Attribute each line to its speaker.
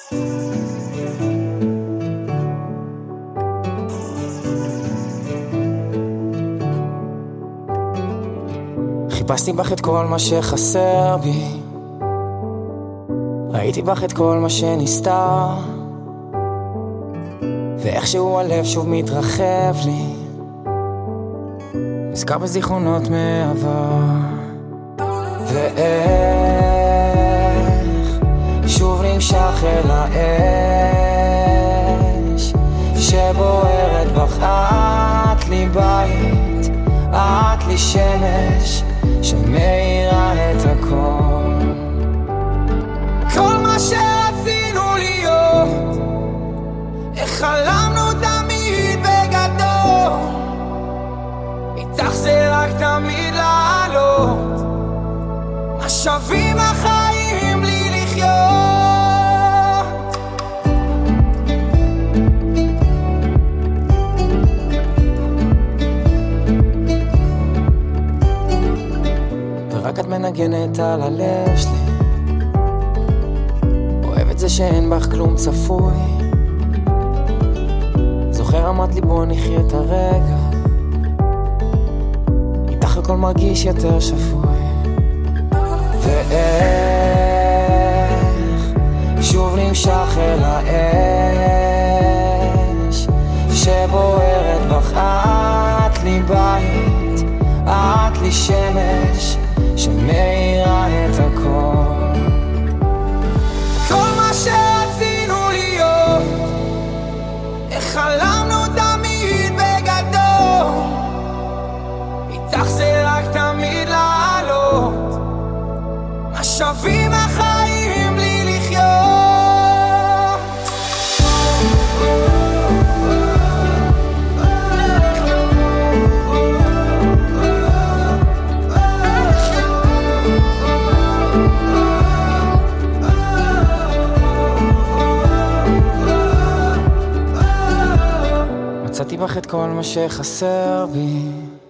Speaker 1: חיפשתי בך את כל מה שחסר בי, ראיתי בך את כל מה שנסתר, ואיכשהו הלב שוב מתרחב לי, נזכר בזיכרונות מעבר. ואיך שוב נמשך אל האש שבוערת בך. את לי בית, את לי שמש שמאירה את הכל. כל מה שרצינו להיות, איך חלמנו תמיד בגדול, איתך זה רק תמיד לעלות. מה שווים החיים בלי לחיות? ורק את מנגנת על הלב שלי, אוהב את זה שאין בך כלום צפוי. זוכר אמרת לי בוא נחיה את הרגע, איתך הכל מרגיש יותר שפוי. ואיך שוב נמשך אל האש שבוערת בך. את לי בית, את לי שמש שמאירה את הכל. כל מה שרצינו להיות, איך חלמנו תמיד בגדול, איתך זה רק תמיד לעלות. מה שווים החיים בלי לחיות? מצאתי בך את כל מה שחסר בי,